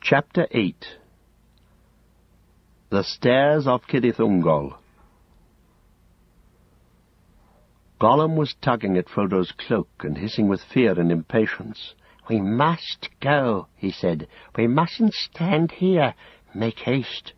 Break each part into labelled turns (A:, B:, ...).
A: Chapter 8. The Stairs of Cirith Ungol. Gollum was tugging at Frodo's cloak and hissing with fear and impatience.
B: "We must go," he said. "We mustn't stand here. Make haste."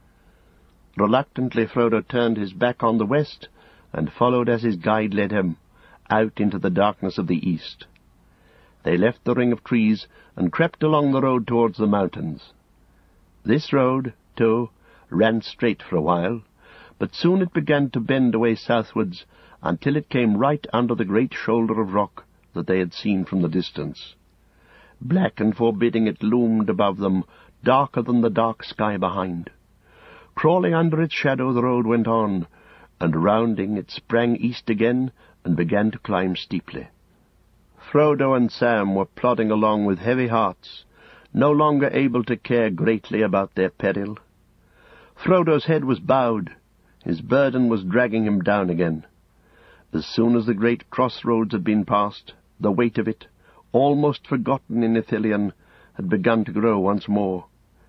A: Reluctantly Frodo turned his back on the west and followed as his guide led him, out into the darkness of the east. They left the ring of trees and crept along the road towards the mountains. This road, too, ran straight for a while, but soon it began to bend away southwards until it came right under the great shoulder of rock that they had seen from the distance. Black and forbidding it loomed above them, darker than the dark sky behind. Crawling under its shadow the road went on, and rounding it sprang east again and began to climb steeply. Frodo and Sam were plodding along with heavy hearts, no longer able to care greatly about their peril. Frodo's head was bowed. His burden was dragging him down again. As soon as the great crossroads had been passed, the weight of it, almost forgotten in Ithilien, had begun to grow once more.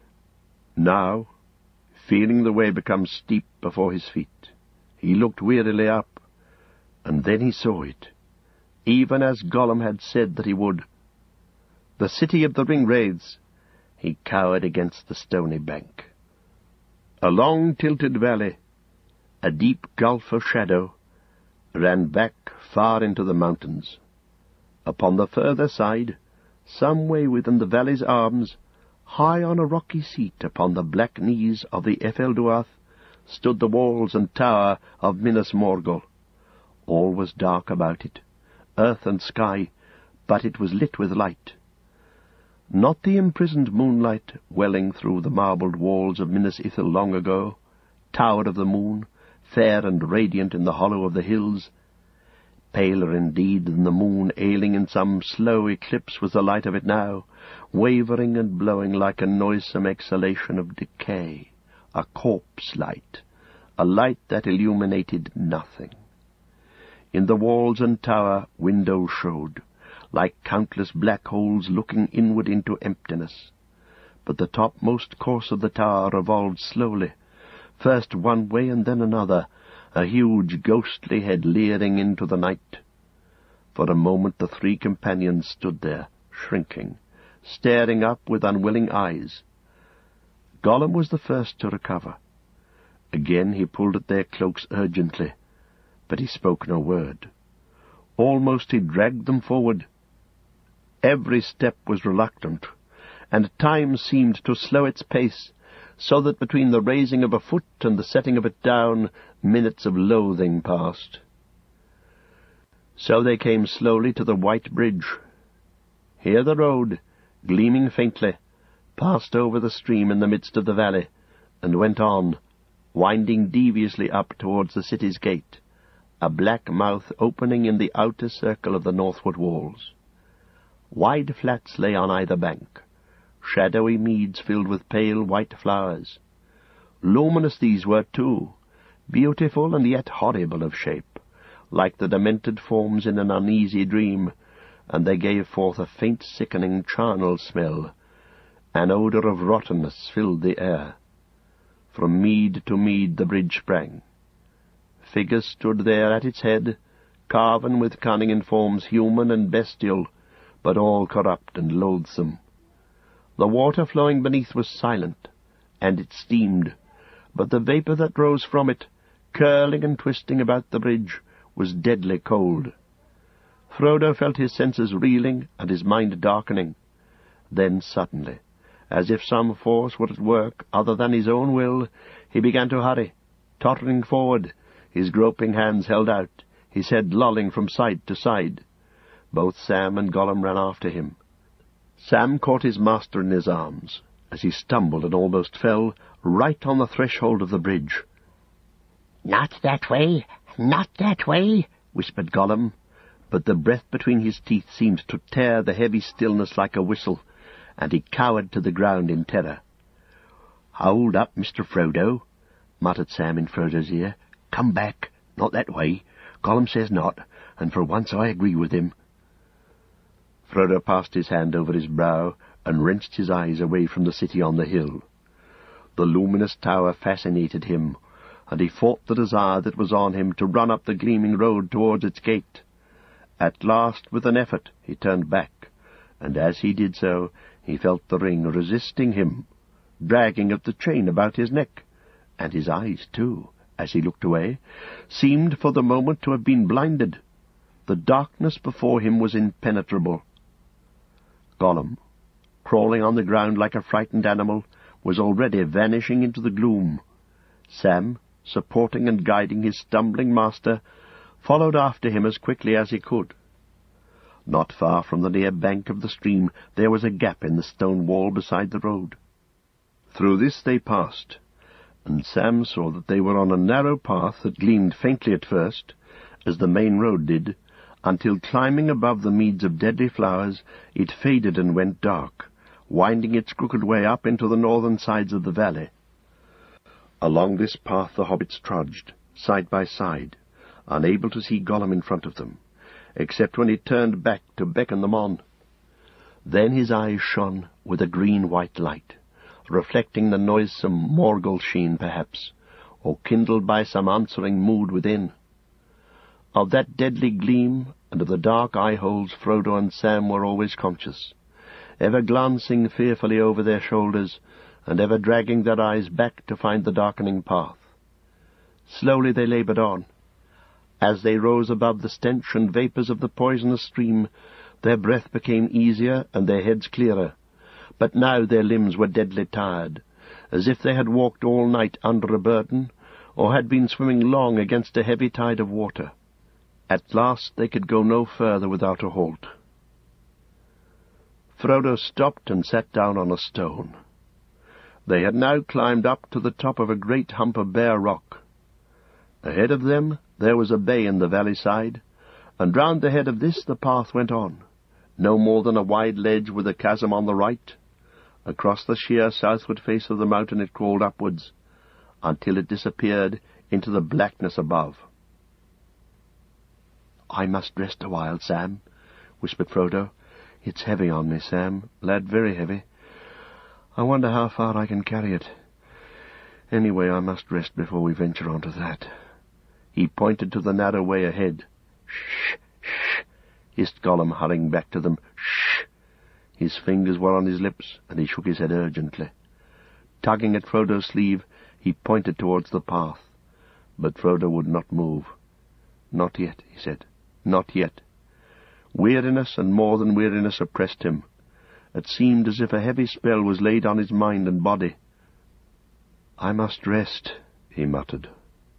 A: Now, feeling the way become steep before his feet, he looked wearily up, and then he saw it, even as Gollum had said that he would. The city of the Ring-Wraiths. He cowered against the stony bank. A long tilted valley, a deep gulf of shadow, ran back far into the mountains. Upon the further side, some way within the valley's arms, high on a rocky seat upon the black knees of the Efelduath, stood the walls and tower of Minas Morgul. All was dark about it, earth and sky, but it was lit with light. Not the imprisoned moonlight welling through the marbled walls of Minas Ithil long ago, tower of the moon, fair and radiant in the hollow of the hills. Paler indeed than the moon, ailing in some slow eclipse, was the light of it now, wavering and blowing like a noisome exhalation of decay, a corpse light, a light that illuminated nothing. In the walls and tower windows showed, like countless black holes looking inward into emptiness. But the topmost course of the tower revolved slowly, first one way and then another, a huge ghostly head leering into the night. For a moment the three companions stood there, shrinking, staring up with unwilling eyes. Gollum was the first to recover. Again he pulled at their cloaks urgently, but he spoke no word. Almost he dragged them forward. Every step was reluctant, and time seemed to slow its pace, so that between the raising of a foot and the setting of it down, minutes of loathing passed. So they came slowly to the white bridge. Here the road, gleaming faintly, passed over the stream in the midst of the valley, and went on, winding deviously up towards the city's gate, a black mouth opening in the outer circle of the northward walls. Wide flats lay on either bank, shadowy meads filled with pale white flowers. Luminous these were too, beautiful and yet horrible of shape, like the demented forms in an uneasy dream, and they gave forth a faint sickening charnel smell. An odour of rottenness filled the air. From mead to mead the bridge sprang. Figures stood there at its head, carven with cunning in forms human and bestial, but all corrupt and loathsome. The water flowing beneath was silent, and it steamed, but the vapour that rose from it, curling and twisting about the bridge, was deadly cold. Frodo felt his senses reeling and his mind darkening. Then suddenly, as if some force were at work other than his own will, he began to hurry, tottering forward, his groping hands held out, his head lolling from side to side. Both Sam and Gollum ran after him. Sam caught his master in his arms, as he stumbled and almost fell, right on the threshold of the bridge.
B: "Not that way, not that way,"
A: whispered Gollum, but the breath between his teeth seemed to tear the heavy stillness like a whistle, and he cowered to the ground in terror. "Hold up, Mr. Frodo," muttered Sam in Frodo's ear. "Come back, not that way. Gollum says not, and for once I agree with him." Frodo passed his hand over his brow and wrenched his eyes away from the city on the hill. The luminous tower fascinated him, and he fought the desire that was on him to run up the gleaming road towards its gate. At last, with an effort, he turned back, and as he did so, he felt the ring resisting him, dragging at the chain about his neck, and his eyes, too, as he looked away, seemed for the moment to have been blinded. The darkness before him was impenetrable. Gollum, crawling on the ground like a frightened animal, was already vanishing into the gloom. Sam, supporting and guiding his stumbling master, followed after him as quickly as he could. Not far from the near bank of the stream there was a gap in the stone wall beside the road. Through this they passed, and Sam saw that they were on a narrow path that gleamed faintly at first, as the main road did, until climbing above the meads of deadly flowers it faded and went dark, winding its crooked way up into the northern sides of the valley. Along this path the hobbits trudged, side by side, unable to see Gollum in front of them, except when he turned back to beckon them on. Then his eyes shone with a green-white light, reflecting the noisome Morgul sheen, perhaps, or kindled by some answering mood within. Of that deadly gleam and of the dark eye-holes Frodo and Sam were always conscious, ever glancing fearfully over their shoulders, and ever dragging their eyes back to find the darkening path. Slowly they laboured on. As they rose above the stench and vapours of the poisonous stream, their breath became easier and their heads clearer, but now their limbs were deadly tired, as if they had walked all night under a burden, or had been swimming long against a heavy tide of water. At last they could go no further without a halt. Frodo stopped and sat down on a stone. They had now climbed up to the top of a great hump of bare rock. Ahead of them there was a bay in the valley side, and round the head of this the path went on, no more than a wide ledge with a chasm on the right. Across the sheer southward face of the mountain it crawled upwards, until it disappeared into the blackness above. "I must rest a while, Sam," whispered Frodo. "It's heavy on me, Sam, lad, very heavy. I wonder how far I can carry it. Anyway, I must rest before we venture on to that." He pointed to the narrow way ahead. "Shh, shh," hissed Gollum, hurrying back to them. "Shh." His fingers were on his lips, and he shook his head urgently. Tugging at Frodo's sleeve, he pointed towards the path, but Frodo would not move. "Not yet," he said. "Not yet." Weariness and more than weariness oppressed him. It seemed as if a heavy spell was laid on his mind and body. "I must rest," he muttered.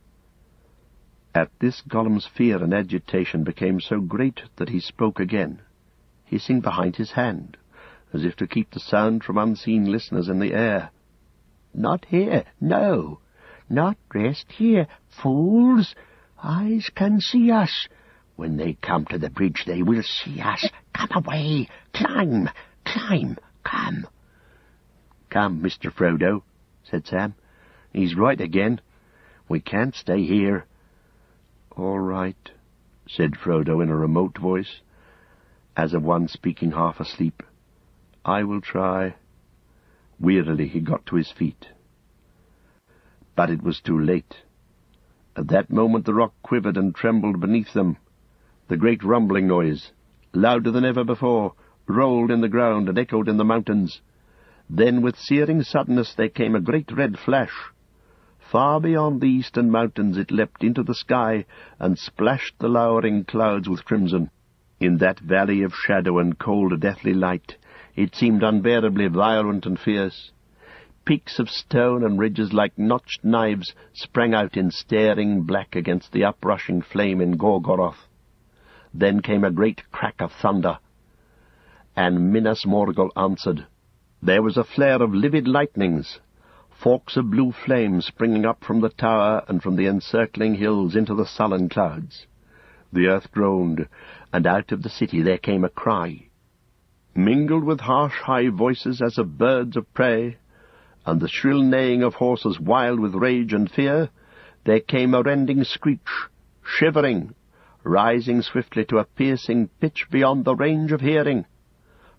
A: At this Gollum's fear and agitation became so great that he spoke again, hissing behind his hand, as if to keep the sound from unseen listeners in the air. "Not here, no, not rest here, fools. Eyes can see us. When they come to the bridge they will see us. Come away, climb, climb, come." "Come, Mr. Frodo," said Sam. "He's right again. We can't stay here." "All right," said Frodo in a remote voice, as of one speaking half asleep. "I will try." Wearily he got to his feet. But it was too late. At that moment the rock quivered and trembled beneath them. The great rumbling noise, louder than ever before, rolled in the ground and echoed in the mountains. Then with searing suddenness there came a great red flash. Far beyond the eastern mountains it leapt into the sky and splashed the lowering clouds with crimson. In that valley of shadow and cold deathly light it seemed unbearably violent and fierce. Peaks of stone and ridges like notched knives sprang out in staring black against the uprushing flame in Gorgoroth. Then came a great crack of thunder, and Minas Morgul answered. There was a flare of livid lightnings, forks of blue flame springing up from the tower and from the encircling hills into the sullen clouds. The earth groaned, and out of the city there came a cry, mingled with harsh high voices as of birds of prey, and the shrill neighing of horses wild with rage and fear. There came a rending screech, shivering, rising swiftly to a piercing pitch beyond the range of hearing.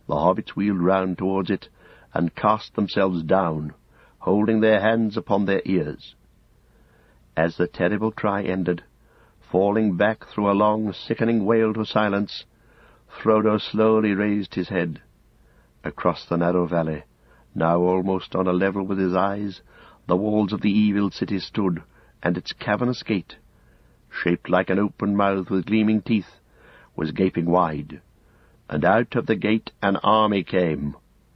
A: The hobbits wheeled round towards it, and cast themselves down, holding their hands upon their ears. As the terrible cry ended, falling back through a long, sickening wail to silence, Frodo slowly raised his head. Across the narrow valley, now almost on a level with his eyes, the walls of the evil city stood, and its cavernous gate, shaped like an open mouth with gleaming teeth, was gaping wide, and out of the gate an army came.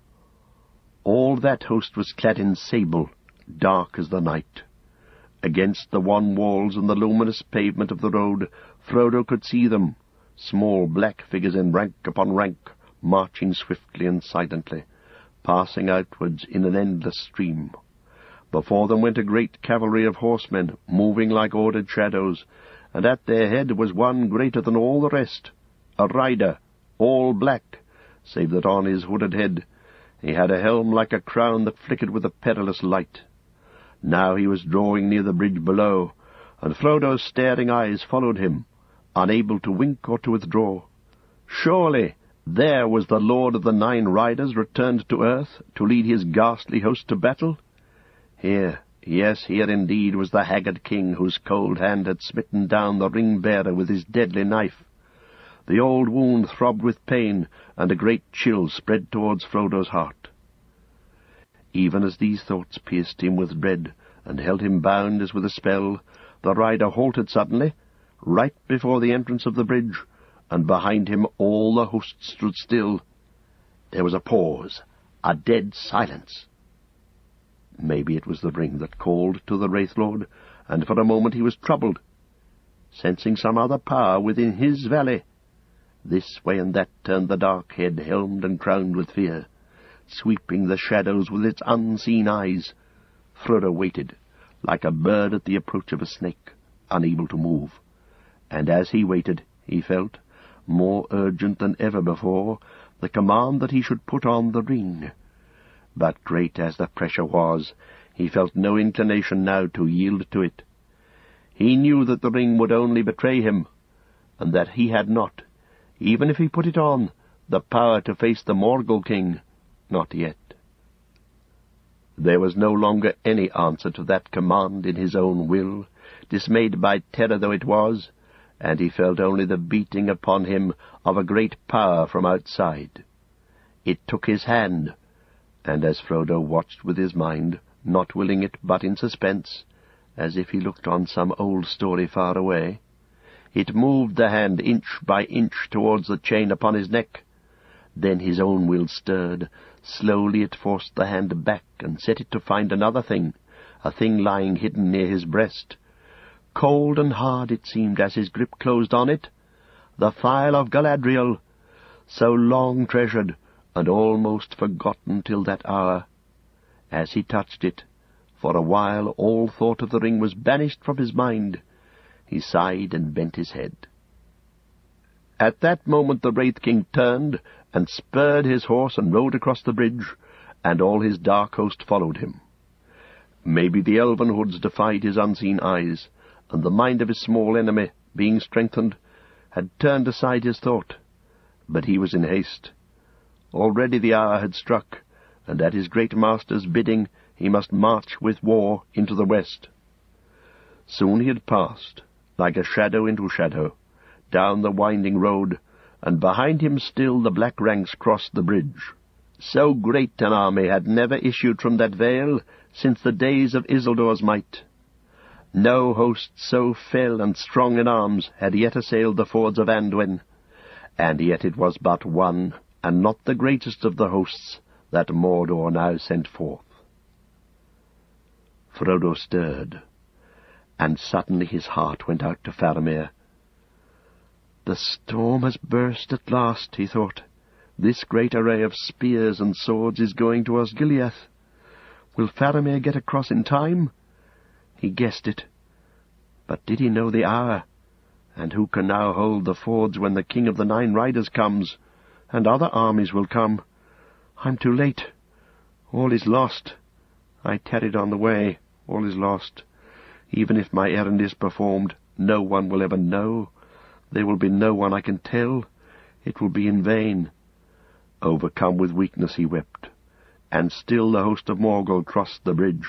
A: All that host was clad in sable, dark as the night. Against the wan walls and the luminous pavement of the road, Frodo could see them, small black figures in rank upon rank, marching swiftly and silently, passing outwards in an endless stream. Before them went a great cavalry of horsemen, moving like ordered shadows, and at their head was one greater than all the rest, a rider, all black, save that on his hooded head he had a helm like a crown that flickered with a perilous light. Now he was drawing near the bridge below, and Frodo's staring eyes followed him, unable to wink or to withdraw. Surely there was the Lord of the Nine Riders returned to earth to lead his ghastly host to battle. Here, yes, here indeed was the haggard king whose cold hand had smitten down the ring-bearer with his deadly knife. The old wound throbbed with pain, and a great chill spread towards Frodo's heart. Even as these thoughts pierced him with dread and held him bound as with a spell, the rider halted suddenly, right before the entrance of the bridge, and behind him all the host stood still. There was a pause, a dead silence. Maybe it was the ring that called to the Wraithlord, and for a moment he was troubled, sensing some other power within his valley. This way and that turned the dark head, helmed and crowned with fear, sweeping the shadows with its unseen eyes. Frodo waited, like a bird at the approach of a snake, unable to move. And as he waited, he felt, more urgent than ever before, the command that he should put on the ring. But great as the pressure was, he felt no inclination now to yield to it. He knew that the ring would only betray him, and that he had not, even if he put it on, the power to face the Morgul king. Not yet. There was no longer any answer to that command in his own will, dismayed by terror though it was, and he felt only the beating upon him of a great power from outside. It took his hand, and as Frodo watched with his mind, not willing it but in suspense, as if he looked on some old story far away, it moved the hand inch by inch towards the chain upon his neck. Then his own will stirred. Slowly it forced the hand back and set it to find another thing, a thing lying hidden near his breast. Cold and hard it seemed as his grip closed on it, the phial of Galadriel, so long treasured and almost forgotten till that hour. As he touched it, for a while all thought of the ring was banished from his mind. He sighed and bent his head. At that moment the Wraith King turned and spurred his horse and rode across the bridge, and all his dark host followed him. Maybe the elven hoods defied his unseen eyes, and the mind of his small enemy, being strengthened, had turned aside his thought. But he was in haste. Already the hour had struck, and at his great master's bidding he must march with war into the west. Soon he had passed, like a shadow into shadow, down the winding road, and behind him still the black ranks crossed the bridge. So great an army had never issued from that vale since the days of Isildur's might. No host so fell and strong in arms had yet assailed the fords of Anduin, and yet it was but one, and not the greatest of the hosts, that Mordor now sent forth. Frodo stirred, and suddenly his heart went out to Faramir. The storm has burst at last, he thought. This great array of spears and swords is going to Osgiliath. Will Faramir get across in time? He guessed it. But did he know the hour? And who can now hold the fords when the King of the Nine Riders comes, and other armies will come? I'm too late. All is lost. I tarried on the way. All is lost. Even if my errand is performed, no one will ever know. There will be no one I can tell. It will be in vain. Overcome with weakness he wept, and still the host of Morgul crossed the bridge.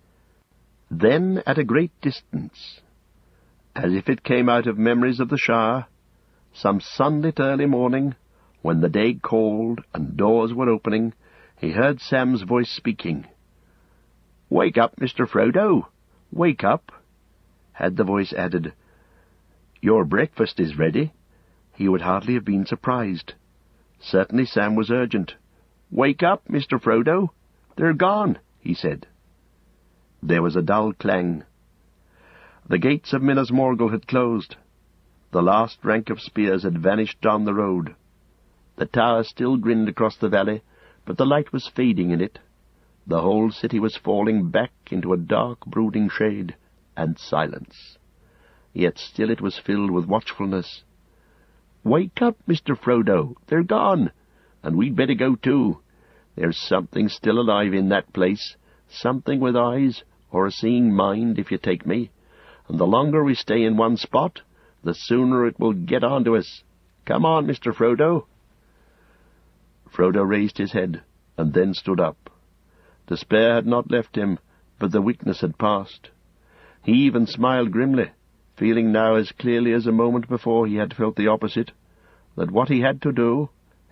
A: Then, at a great distance, as if it came out of memories of the Shire, some sunlit early morning, when the day called and doors were opening, he heard Sam's voice speaking. "Wake up, Mr. Frodo! Wake up!" Had the voice added, "Your breakfast is ready," he would hardly have been surprised. Certainly Sam was urgent. "Wake up, Mr. Frodo! They're gone," he said. There was a dull clang. The gates of Minas Morgul had closed. The last rank of spears had vanished down the road. The tower still grinned across the valley, but the light was fading in it. The whole city was falling back into a dark, brooding shade and silence. Yet still it was filled with watchfulness. "Wake up, Mr. Frodo! They're gone, and we'd better go too. There's something still alive in that place, something with eyes, or a seeing mind, if you take me, and the longer we stay in one spot, the sooner it will get on to us. Come on, Mr. Frodo." Frodo raised his head, and then stood up. Despair had not left him, but the weakness had passed. He even smiled grimly, feeling now as clearly as a moment before he had felt the opposite, that what he had to do,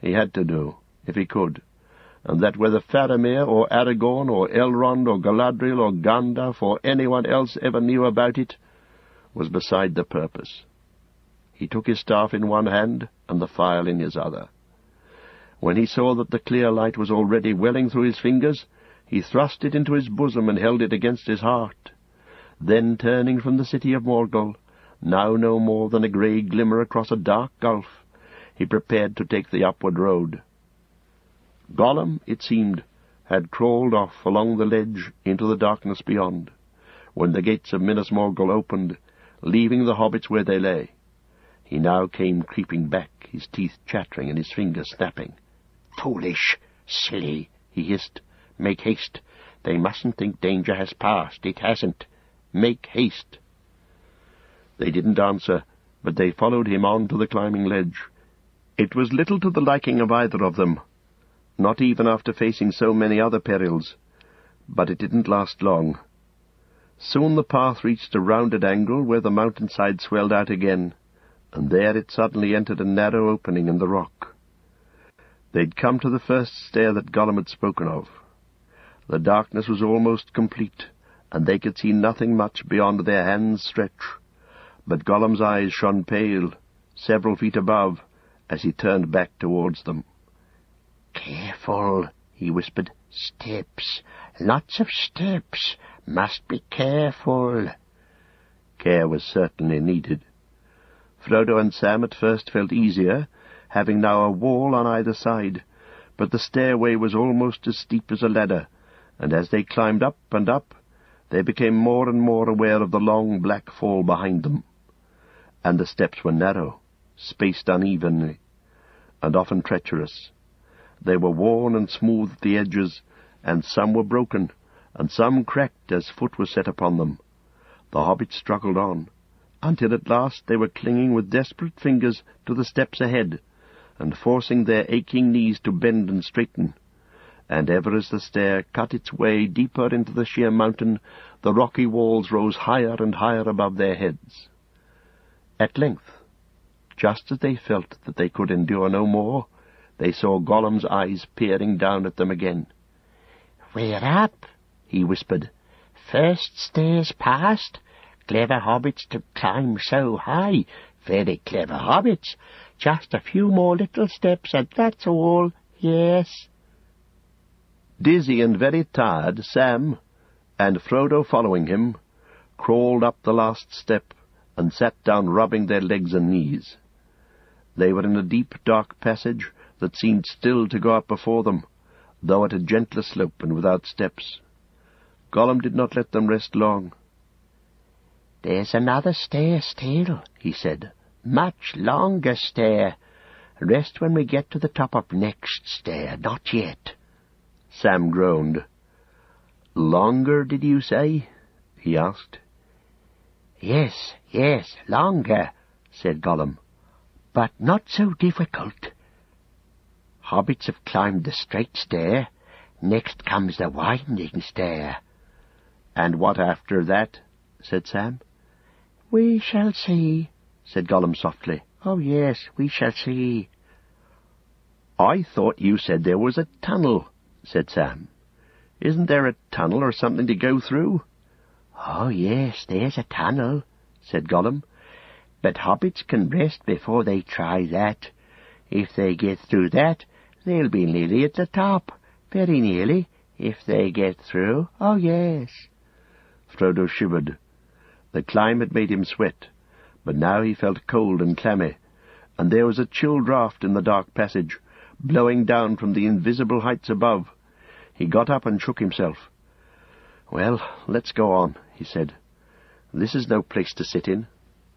A: if he could, and that whether Faramir or Aragorn or Elrond or Galadriel or Gandalf or anyone else ever knew about it, was beside the purpose. He took his staff in one hand and the file in his other. When he saw that the clear light was already welling through his fingers, he thrust it into his bosom and held it against his heart. Then, turning from the city of Morgul, now no more than a grey glimmer across a dark gulf, he prepared to take the upward road. Gollum, it seemed, had crawled off along the ledge into the darkness beyond, when the gates of Minas Morgul opened, leaving the hobbits where they lay. He now came creeping back, his teeth chattering and his fingers snapping. "Foolish, silly," he hissed. "Make haste. They mustn't think danger has passed. It hasn't. Make haste." They didn't answer, but they followed him on to the climbing ledge. It was little to the liking of either of them, not even after facing so many other perils, but it didn't last long. Soon the path reached a rounded angle where the mountainside swelled out again, and there it suddenly entered a narrow opening in the rock. They'd come to the first stair that Gollum had spoken of. The darkness was almost complete, and they could see nothing much beyond their hands' stretch, but Gollum's eyes shone pale, several feet above, as he turned back towards them. "Careful," he whispered. "Steps, lots of steps. Must be careful." Care was certainly needed. Frodo and Sam at first felt easier, having now a wall on either side, but the stairway was almost as steep as a ladder, and as they climbed up and up, they became more and more aware of the long black fall behind them. And the steps were narrow, spaced unevenly, and often treacherous. They were worn and smooth at the edges, and some were broken, and some cracked as foot was set upon them. The hobbits struggled on, until at last they were clinging with desperate fingers to the steps ahead, and forcing their aching knees to bend and straighten. And ever as the stair cut its way deeper into the sheer mountain, the rocky walls rose higher and higher above their heads. At length, just as they felt that they could endure no more, they saw Gollum's eyes peering down at them again. "We're up," he whispered. "First stairs past. Clever hobbits to climb so high. Very clever hobbits. Just a few more little steps, and that's all. Yes." Dizzy and very tired, Sam, and Frodo following him, crawled up the last step and sat down rubbing their legs and knees. They were in a deep, dark passage that seemed still to go up before them, though at a gentler slope and without steps. Gollum did not let them rest long. "There's another stair still," he said. "Much longer stair. Rest when we get to the top of next stair, not yet." Sam groaned. "Longer, did you say?" he asked. Yes, longer," said Gollum. "But not so difficult."
B: Hobbits have climbed the straight stair. Next comes the winding stair.
A: And what after that? Said Sam.
B: We shall see,
A: said Gollum softly.
B: Oh, yes, we shall see.
A: I thought you said there was a tunnel, said Sam. Isn't there a tunnel or something to go through?
B: Oh, yes, there's a tunnel, said Gollum. But hobbits can rest before they try that. If they get through that, they'll be nearly at the top. Very nearly, if they get through. Oh, yes.
A: Frodo shivered. The climb had made him sweat, but now he felt cold and clammy, and there was a chill draught in the dark passage, blowing down from the invisible heights above. He got up and shook himself. "Well, let's go on," he said. "This is no place to sit in."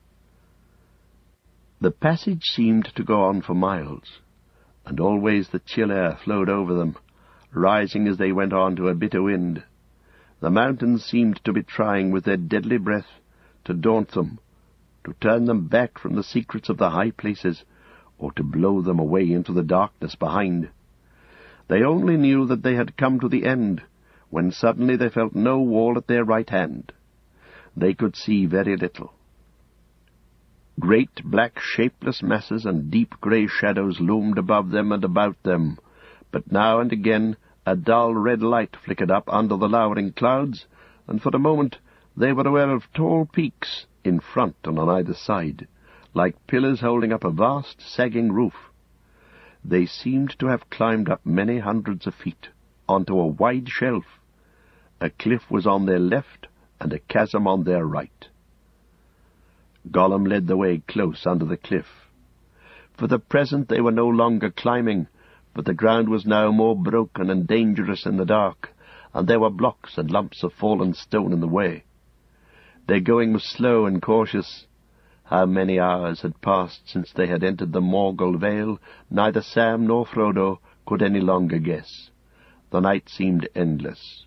A: The passage seemed to go on for miles, and always the chill air flowed over them, rising as they went on to a bitter wind. The mountains seemed to be trying with their deadly breath to daunt them, to turn them back from the secrets of the high places, or to blow them away into the darkness behind. They only knew that they had come to the end, when suddenly they felt no wall at their right hand. They could see very little. Great black shapeless masses and deep grey shadows loomed above them and about them, but now and again a dull red light flickered up under the lowering clouds, and for a moment they were aware of tall peaks in front and on either side, like pillars holding up a vast sagging roof. They seemed to have climbed up many hundreds of feet, onto a wide shelf. A cliff was on their left and a chasm on their right. Gollum led the way close under the cliff. For the present they were no longer climbing, but the ground was now more broken and dangerous in the dark, and there were blocks and lumps of fallen stone in the way. Their going was slow and cautious. How many hours had passed since they had entered the Morgul Vale, neither Sam nor Frodo could any longer guess. The night seemed endless.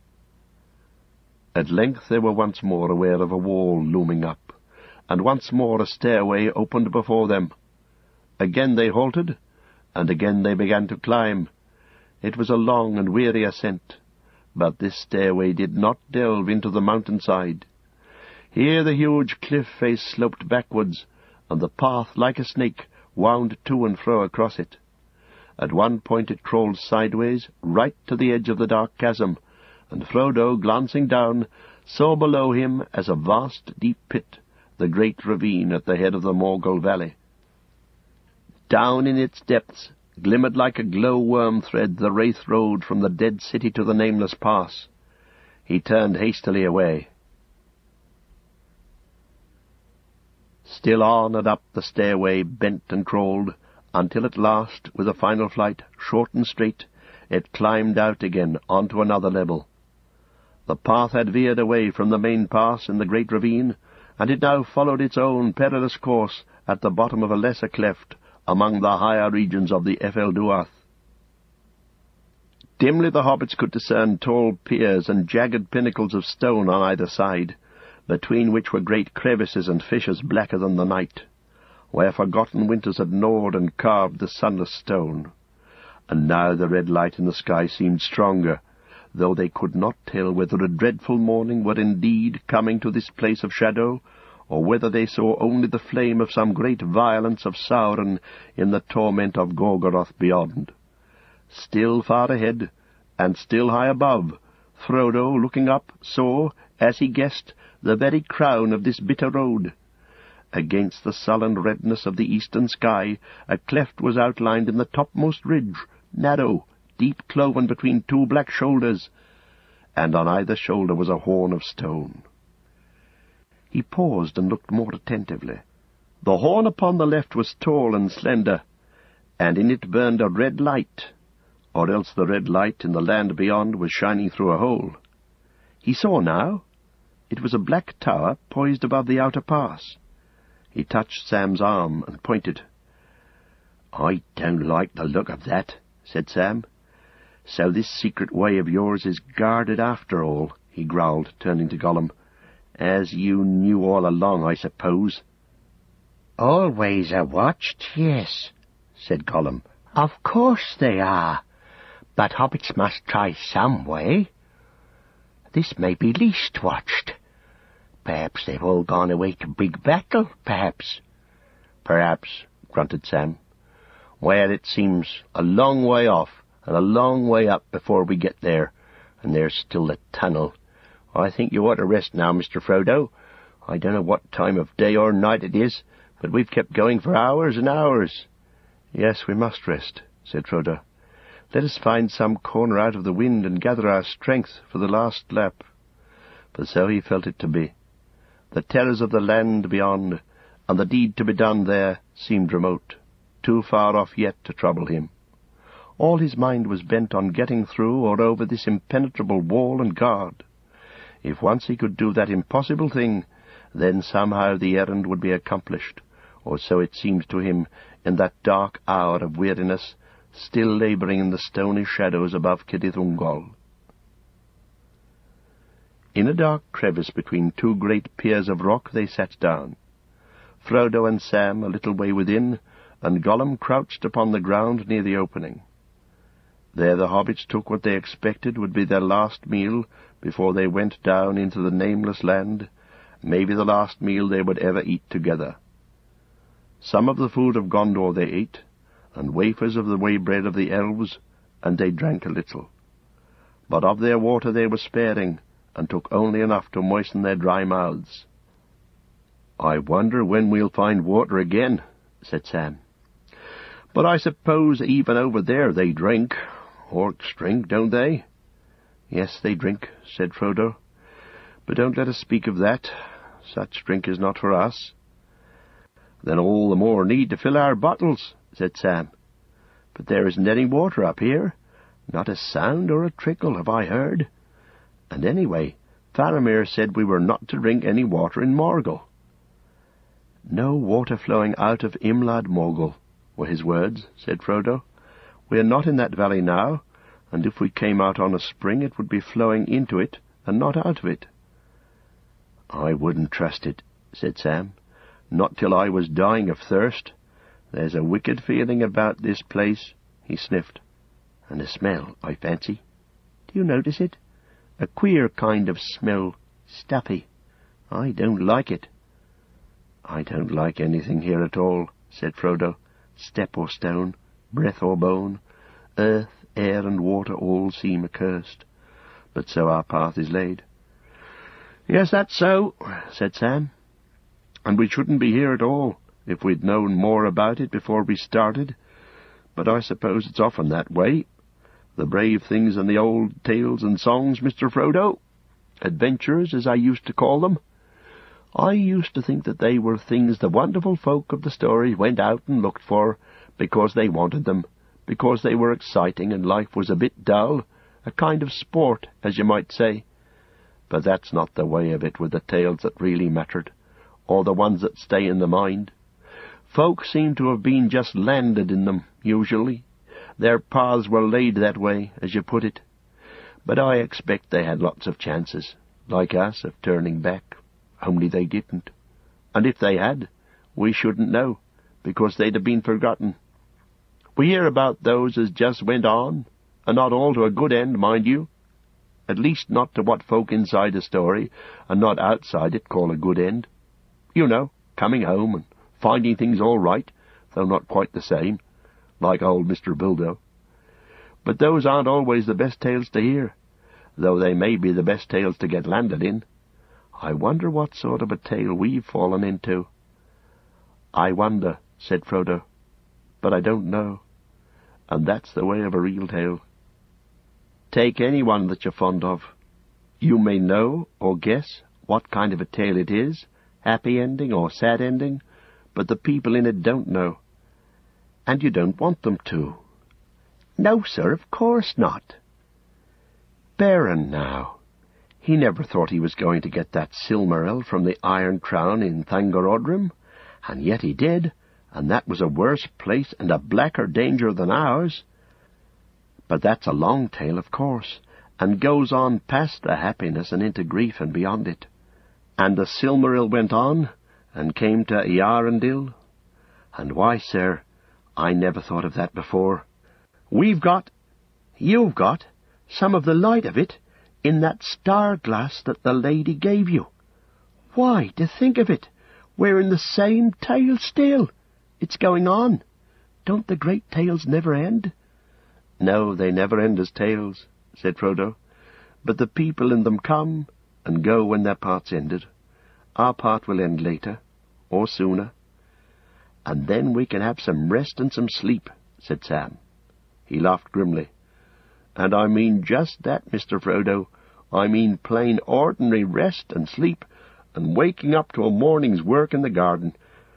A: At length they were once more aware of a wall looming up, and once more a stairway opened before them. Again they halted, and again they began to climb. It was a long and weary ascent, but this stairway did not delve into the mountainside. Here the huge cliff face sloped backwards, and the path, like a snake, wound to and fro across it. At one point it crawled sideways, right to the edge of the dark chasm, and Frodo, glancing down, saw below him, as a vast deep pit, the great ravine at the head of the Morgul Valley. Down in its depths glimmered like a glow-worm thread the wraith road from the dead city to the Nameless Pass. He turned hastily away. Still on and up the stairway bent and crawled, until at last, with a final flight, short and straight, it climbed out again onto another level. The path had veered away from the main pass in the great ravine, and it now followed its own perilous course at the bottom of a lesser cleft among the higher regions of the Efelduath. Dimly the hobbits could discern tall piers and jagged pinnacles of stone on either side, between which were great crevices and fissures blacker than the night, where forgotten winters had gnawed and carved the sunless stone. And now the red light in the sky seemed stronger, though they could not tell whether a dreadful morning were indeed coming to this place of shadow, or whether they saw only the flame of some great violence of Sauron in the torment of Gorgoroth beyond. Still far ahead, and still high above, Frodo, looking up, saw, as he guessed, the very crown of this bitter road. Against the sullen redness of the eastern sky, a cleft was outlined in the topmost ridge, narrow, deep cloven between two black shoulders, and on either shoulder was a horn of stone. He paused and looked more attentively. The horn upon the left was tall and slender, and in it burned a red light, or else the red light in the land beyond was shining through a hole. He saw now. It was a black tower poised above the outer pass. He touched Sam's arm and pointed. "I don't like the look of that," said Sam. "So this secret way of yours is guarded after all," he growled, turning to Gollum. "As you knew all along, I suppose."
B: "Always a watched, yes," said Gollum. Of course they are, but hobbits must try some way. This may be least watched. Perhaps they've all gone away to big battle, perhaps.
A: Perhaps, grunted Sam. Well, it seems a long way off and a long way up before we get there, and there's still the tunnel. I think you ought to rest now, Mr. Frodo. I don't know what time of day or night it is, but we've kept going for hours and hours. Yes, we must rest, said Frodo. Let us find some corner out of the wind and gather our strength for the last lap. For so he felt it to be. The terrors of the land beyond, and the deed to be done there, seemed remote, too far off yet to trouble him. All his mind was bent on getting through or over this impenetrable wall and guard. If once he could do that impossible thing, then somehow the errand would be accomplished, or so it seemed to him in that dark hour of weariness, still labouring in the stony shadows above Cirith Ungol. In a dark crevice between two great piers of rock they sat down, Frodo and Sam a little way within, and Gollum crouched upon the ground near the opening. There the hobbits took what they expected would be their last meal before they went down into the nameless land, maybe the last meal they would ever eat together. Some of the food of Gondor they ate, and wafers of the waybread of the elves, and they drank a little. But of their water they were sparing, and took only enough to moisten their dry mouths. "I wonder when we'll find water again," said Sam. "But I suppose even over there they drink. Orcs drink, don't they?" "Yes, they drink," said Frodo. "But don't let us speak of that. Such drink is not for us." "Then all the more need to fill our bottles," said Sam. "But there isn't any water up here. Not a sound or a trickle have I heard. And anyway, Faramir said we were not to drink any water in Morgul." "No water flowing out of Imlad Morgul," were his words, said Frodo. "We are not in that valley now, and if we came out on a spring it would be flowing into it and not out of it." "I wouldn't trust it," said Sam. "Not till I was dying of thirst. There's a wicked feeling about this place." He sniffed. "And a smell, I fancy. Do you notice it? A queer kind of smell, stuffy. I don't like it." "I don't like anything here at all," said Frodo. "Step or stone, breath or bone, earth, air, and water all seem accursed. But so our path is laid." "Yes, that's so," said Sam. "And we shouldn't be here at all if we'd known more about it before we started. But I suppose it's often that way. The brave things in the old tales and songs, Mr. Frodo. Adventurers, as I used to call them. I used to think that they were things the wonderful folk of the story went out and looked for, because they wanted them, because they were exciting and life was a bit dull, a kind of sport, as you might say. But that's not the way of it with the tales that really mattered, or the ones that stay in the mind. Folk seem to have been just landed in them, usually. Their paths were laid that way, as you put it. But I expect they had lots of chances, like us, of turning back, only they didn't. And if they had, we shouldn't know, because they'd have been forgotten. We hear about those as just went on, and not all to a good end, mind you. At least not to what folk inside a story, and not outside it, call a good end. You know, coming home and finding things all right, though not quite the same, like old Mr. Bilbo. But those aren't always the best tales to hear, though they may be the best tales to get landed in. I wonder what sort of a tale we've fallen into." "I wonder," said Frodo, "but I don't know. And that's the way of a real tale. Take any one that you're fond of. You may know or guess what kind of a tale it is, happy ending or sad ending, but the people in it don't know. And you don't want them to." "No, sir, of course not." Beren, now. He never thought he was going to get that Silmaril from the Iron Crown in Thangorodrim, and yet he did, and that was a worse place and a blacker danger than ours. But that's a long tale, of course, and goes on past the happiness and into grief and beyond it. And the Silmaril went on, and came to Earendil. And why, sir, I never thought of that before. You've got some of the light of it in that star glass that the lady gave you. Why, to think of it, we're in the same tale still. It's going on. Don't the great tales never end? No, they never end as tales, said Frodo. But the people in them come and go when their part's ended. Our part will end later, or sooner. And then we can have some rest and some sleep, said Sam. He laughed grimly. And I mean just that, Mr. Frodo. I mean plain ordinary rest and sleep, and waking up to a morning's work in the garden.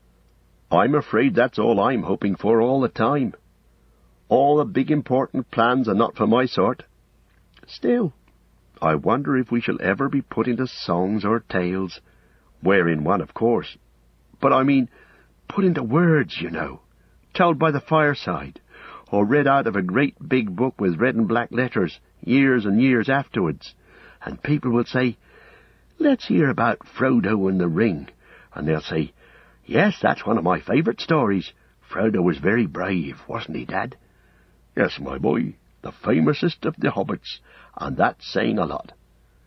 A: I'm afraid that's all I'm hoping for all the time. All the big important plans are not for my sort. Still, I wonder if we shall ever be put into songs or tales. We're in one, of course. But I mean, put into words, you know, told by the fireside, or read out of a great big book with red and black letters, years and years afterwards. And people will say, let's hear about Frodo and the Ring. And they'll say, yes, that's one of my favourite stories. Frodo was very brave, wasn't he, Dad? Yes, my boy, the famousest of the hobbits, and that's saying a lot.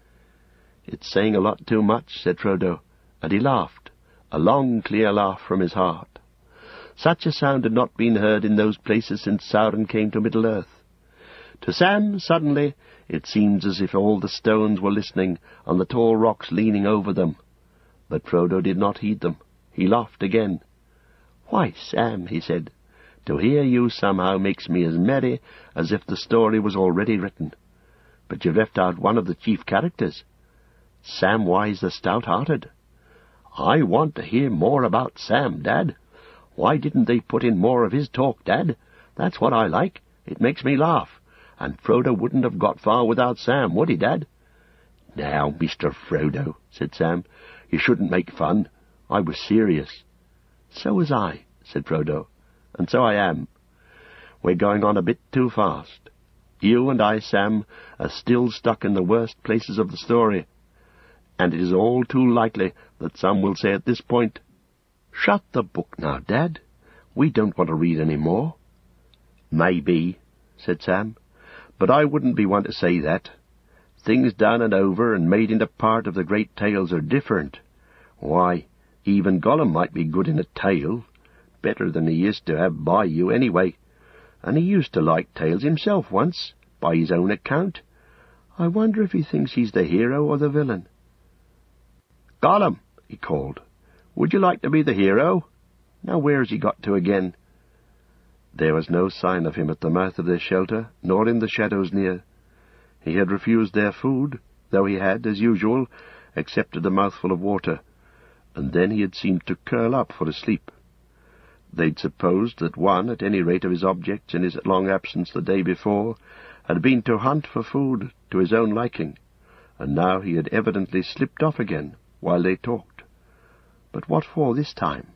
A: It's saying a lot too much, said Frodo, and he laughed, a long, clear laugh from his heart. Such a sound had not been heard in those places since Sauron came to Middle-earth. To Sam, suddenly, it seemed as if all the stones were listening, and the tall rocks leaning over them. But Frodo did not heed them. He laughed again. Why, Sam, he said, to hear you somehow makes me as merry as if the story was already written. But you've left out one of the chief characters, Samwise the Stout-Hearted. I want to hear more about Sam, Dad. Why didn't they put in more of his talk, Dad? That's what I like. It makes me laugh. And Frodo wouldn't have got far without Sam, would he, Dad? Now, Mr. Frodo, said Sam, you shouldn't make fun. I was serious. So was I, said Frodo, and so I am. We're going on a bit too fast. You and I, Sam, are still stuck in the worst places of the story, and it is all too likely that some will say at this point, shut the book now, Dad. We don't want to read any more. Maybe, said Sam, but I wouldn't be one to say that. Things done and over and made into part of the great tales are different. Why, even Gollum might be good in a tale, better than he used to have by you anyway, and he used to like tales himself once, by his own account. I wonder if he thinks he's the hero or the villain. Gollum, he called, would you like to be the hero? Now where's he got to again? There was no sign of him at the mouth of their shelter, nor in the shadows near. He had refused their food, though he had, as usual, accepted a mouthful of water, and then he had seemed to curl up for a sleep. They'd supposed that one, at any rate, of his objects in his long absence the day before had been to hunt for food to his own liking, and now he had evidently slipped off again while they talked. But what for this time?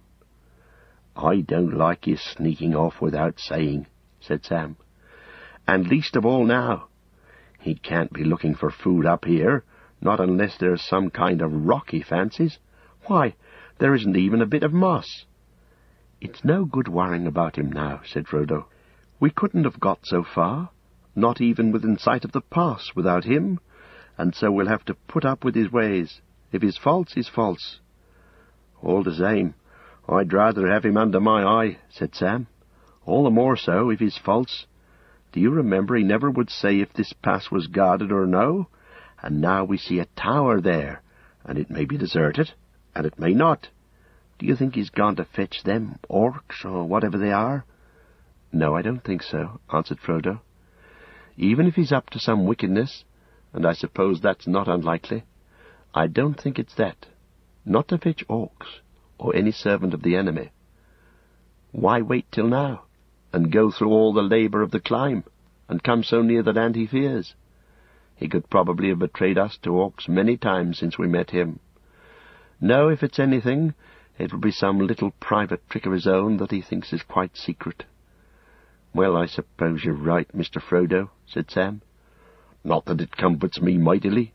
A: I don't like his sneaking off without saying, said Sam, and least of all now. He can't be looking for food up here, not unless there's some kind of rock he fancies. Why, there isn't even a bit of moss. It's no good worrying about him now, said Frodo. We couldn't have got so far, not even within sight of the pass, without him, and so we'll have to put up with his ways. If he's false, he's false. All the same, I'd rather have him under my eye, said Sam. All the more so if he's false. Do you remember he never would say if this pass was guarded or no? And now we see a tower there, and it may be deserted, and it may not. Do you think he's gone to fetch them orcs, or whatever they are? No, I don't think so, answered Frodo. Even if he's up to some wickedness, and I suppose that's not unlikely, I don't think it's that. Not to fetch orcs, or any servant of the enemy. Why wait till now, and go through all the labour of the climb, and come so near the land he fears? He could probably have betrayed us to orcs many times since we met him. No, if it's anything, it will be some little private trick of his own that he thinks is quite secret. Well, I suppose you're right, Mr. Frodo, said Sam. Not that it comforts me mightily.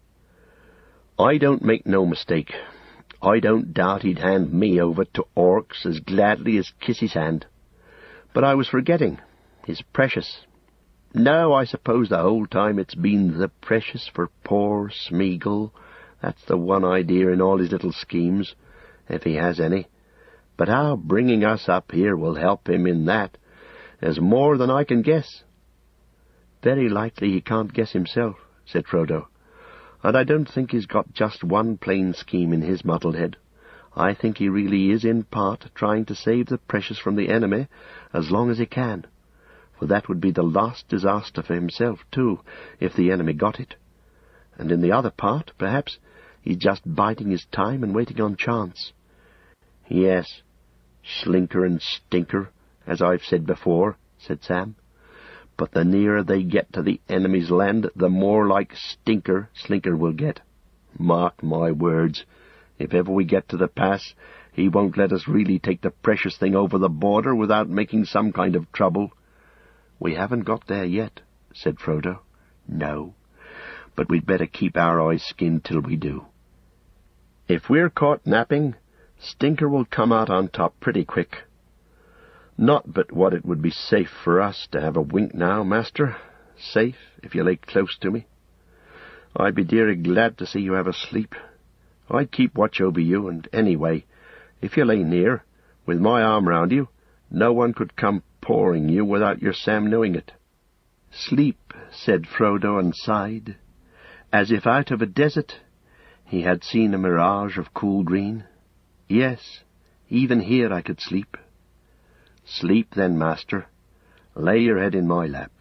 A: I don't make no mistake. I don't doubt he'd hand me over to orcs as gladly as kiss his hand. But I was forgetting. His precious. No, I suppose the whole time it's been the precious for poor Smeagol. That's the one idea in all his little schemes, if he has any. But how bringing us up here will help him in that is more than I can guess." "Very likely he can't guess himself," said Frodo. "And I don't think he's got just one plain scheme in his muddled head. I think he really is in part trying to save the precious from the enemy as long as he can, for that would be the last disaster for himself, too, if the enemy got it. And in the other part, perhaps, he's just biding his time and waiting on chance." "Yes, Slinker and Stinker, as I've said before," said Sam. "But the nearer they get to the enemy's land, the more like Stinker Slinker will get. Mark my words, if ever we get to the pass, he won't let us really take the precious thing over the border without making some kind of trouble." "We haven't got there yet," said Frodo. "No, but we'd better keep our eyes skinned till we do. If we're caught napping, Stinker will come out on top pretty quick. Not but what it would be safe for us to have a wink now, master. Safe, if you lay close to me. I'd be dearly glad to see you have a sleep. I'd keep watch over you, and anyway, if you lay near, with my arm round you, no one could come pawing you without your Sam knowing it." "Sleep," said Frodo, and sighed, as if out of a desert he had seen a mirage of cool green. "Yes, even here I could sleep." "Sleep then, master. Lay your head in my lap."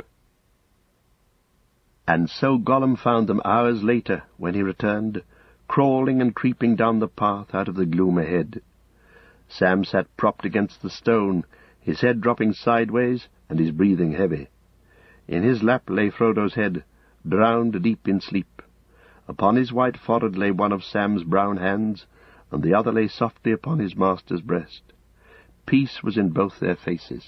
A: And so Gollum found them hours later, when he returned, crawling and creeping down the path out of the gloom ahead. Sam sat propped against the stone, his head dropping sideways and his breathing heavy. In his lap lay Frodo's head, drowned deep in sleep. Upon his white forehead lay one of Sam's brown hands, and the other lay softly upon his master's breast. Peace was in both their faces.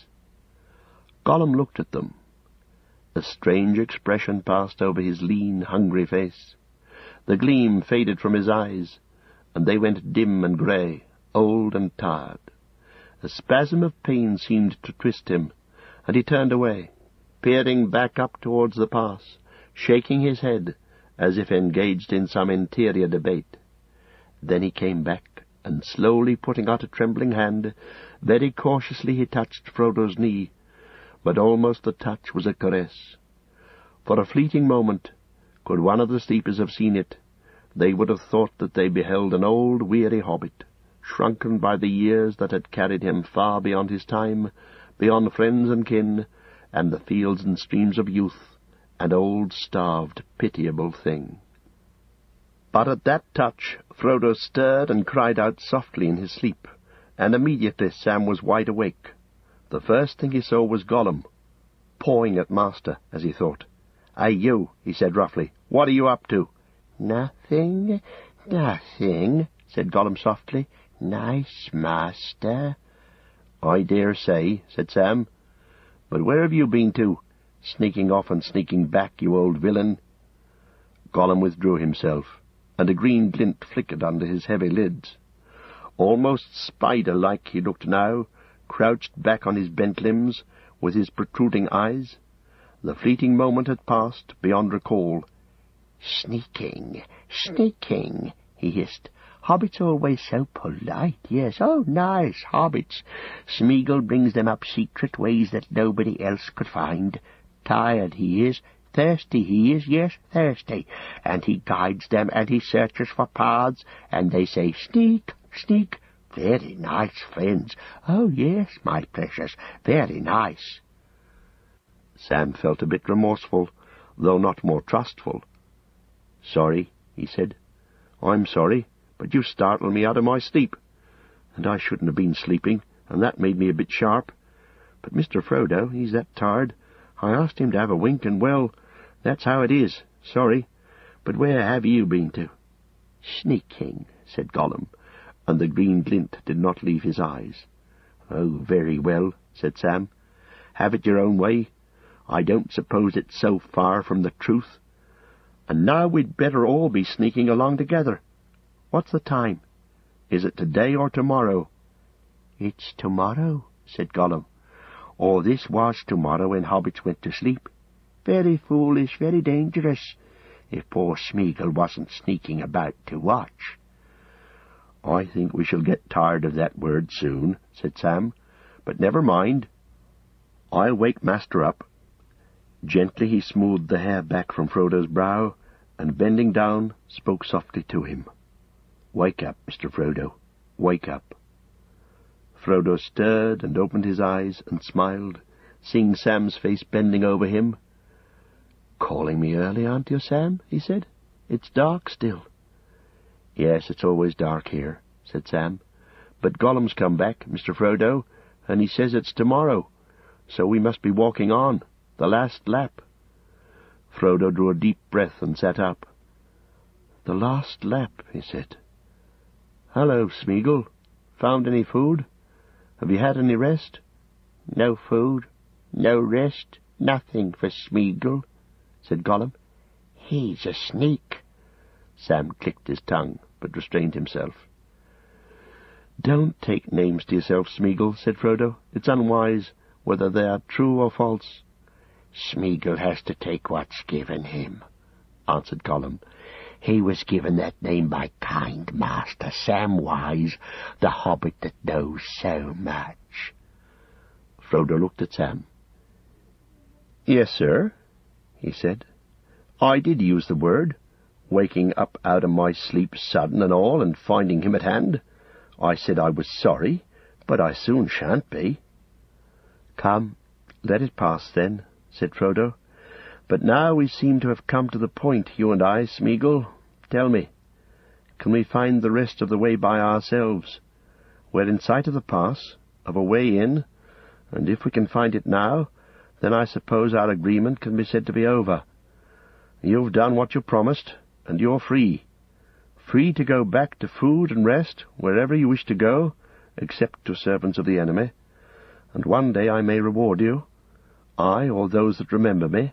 A: Gollum looked at them. A strange expression passed over his lean, hungry face. The gleam faded from his eyes, and they went dim and grey, old and tired. A spasm of pain seemed to twist him, and he turned away, peering back up towards the pass, shaking his head, as if engaged in some interior debate. Then he came back, and slowly putting out a trembling hand, very cautiously he touched Frodo's knee, but almost the touch was a caress. For a fleeting moment, could one of the sleepers have seen it, they would have thought that they beheld an old weary hobbit, shrunken by the years that had carried him far beyond his time, beyond friends and kin, and the fields and streams of youth, an old, starved, pitiable thing. But at that touch Frodo stirred and cried out softly in his sleep, and immediately Sam was wide awake. The first thing he saw was Gollum, pawing at master, as he thought. "Hey, you," he said roughly, "what are you up to?" "Nothing, nothing," said Gollum softly. "Nice master." "I dare say," said Sam. "But where have you been to? Sneaking off and sneaking back, you old villain." Gollum withdrew himself, and a green glint flickered under his heavy lids. Almost spider-like he looked now, crouched back on his bent limbs, with his protruding eyes. The fleeting moment had passed, beyond recall. "Sneaking, sneaking," he hissed. "Hobbits always so polite, yes, oh, nice hobbits. Smeagol brings them up secret ways that nobody else could find. Tired he is, thirsty he is, yes, thirsty, and he guides them, and he searches for paths, and they say, 'Sneak, sneak.' Very nice friends. Oh, yes, my precious, very nice." Sam felt a bit remorseful, though not more trustful. "Sorry," he said. "I'm sorry, but you startled me out of my sleep. And I shouldn't have been sleeping, and that made me a bit sharp. But Mr. Frodo, he's that tired. I asked him to have a wink, and, well, that's how it is. Sorry. But where have you been to?" "Sneaking," said Gollum, and the green glint did not leave his eyes. "Oh, very well," said Sam. "Have it your own way. I don't suppose it's so far from the truth. And now we'd better all be sneaking along together. What's the time? Is it today or tomorrow?" "It's tomorrow," said Gollum.
B: or this was tomorrow when hobbits went to sleep. Very foolish, very dangerous, if poor Smeagol wasn't sneaking about to watch."
A: "I think we shall get tired of that word soon," said Sam. "But never mind. I'll wake Master up." Gently he smoothed the hair back from Frodo's brow, and bending down, spoke softly to him. "Wake up, Mr. Frodo. Wake up." Frodo stirred and opened his eyes and smiled, seeing Sam's face bending over him. "Calling me early, aren't you, Sam?" he said. "It's dark still." "Yes, it's always dark here," said Sam. "But Gollum's come back, Mr. Frodo, and he says it's tomorrow, so we must be walking on, the last lap." Frodo drew a deep breath and sat up. "The last lap," he said. "Hello, Smeagol. Found any food? Have you had any rest?"
B: "No food, no rest, nothing for Smeagol," said Gollum. "He's a sneak."
A: Sam clicked his tongue, but restrained himself. "Don't take names to yourself, Smeagol," said Frodo. "It's unwise, whether they are true or false."
B: "Smeagol has to take what's given him," answered Gollum. "He was given that name by kind Master Samwise, the hobbit that knows so much."
A: Frodo looked at Sam. "Yes, sir," he said. "I did use the word, waking up out of my sleep sudden and all, and finding him at hand. I said I was sorry, but I soon shan't be." "Come, let it pass then," said Frodo. "But now we seem to have come to the point, you and I, Smeagol. Tell me, can we find the rest of the way by ourselves? We're in sight of the pass, of a way in, and if we can find it now, then I suppose our agreement can be said to be over. You've done what you promised, and you're free. Free to go back to food and rest wherever you wish to go, except to servants of the enemy. And one day I may reward you, I or those that remember me."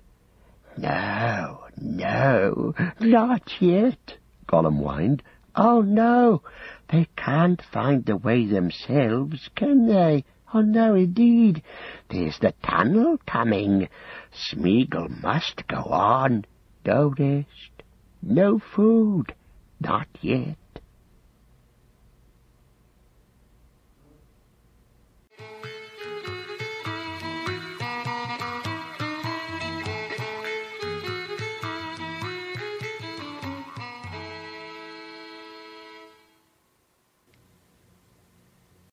B: "No, no, not yet," Gollum whined. "Oh, no, they can't find the way themselves, can they? Oh, no, indeed. There's the tunnel coming. Smeagol must go on. No rest, no food, not yet."